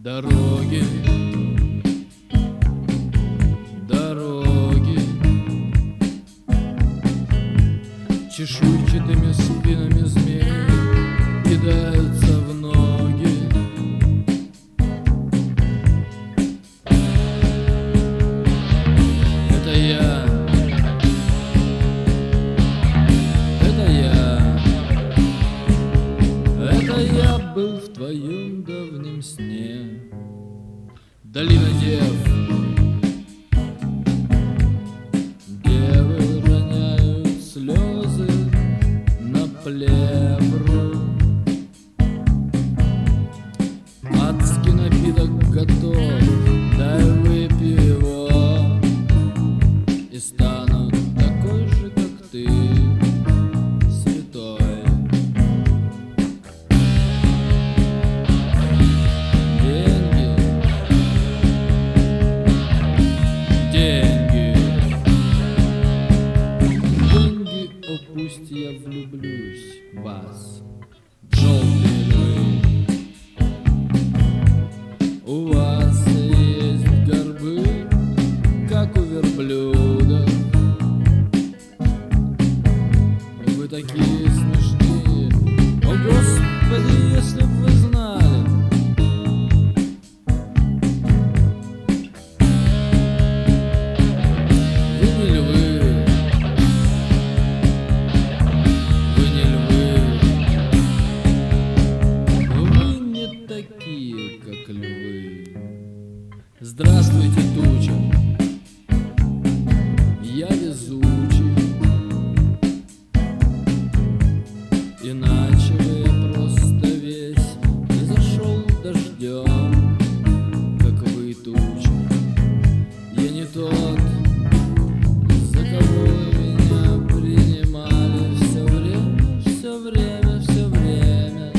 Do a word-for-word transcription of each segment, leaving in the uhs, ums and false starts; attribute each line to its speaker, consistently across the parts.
Speaker 1: Дороги, дороги, чешуйчатыми спинами змей кидаются в ноги. Это я, это я, это я был в твоем давнем сне. Долина дев, девы роняют слезы на плевру. Адский напиток готов, дай выпью его, и стану такой же, как ты, святой. Пусть я влюблюсь в вас, желтые львы. У вас есть горбы, как у верблюдов. Вы такие смешные, о Господи, если б вы знали. Вы не львы. Такие, как львы. Здравствуйте, туча, я везучий, иначе бы я просто весь не зашел дождем, как вы, туча. Я не тот, за кого вы меня принимали все время, все время, все время.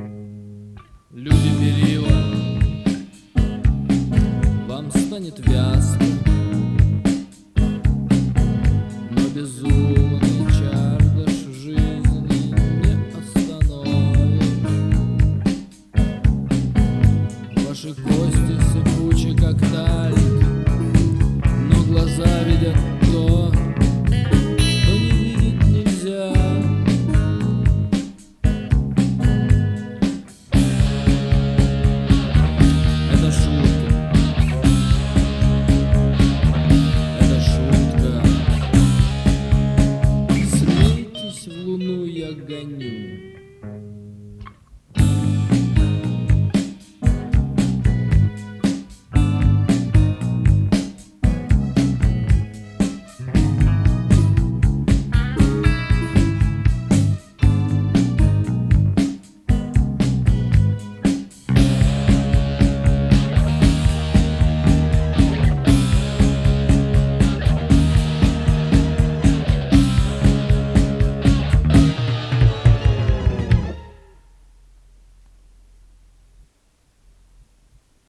Speaker 1: Люди, перила, вам станет вяло.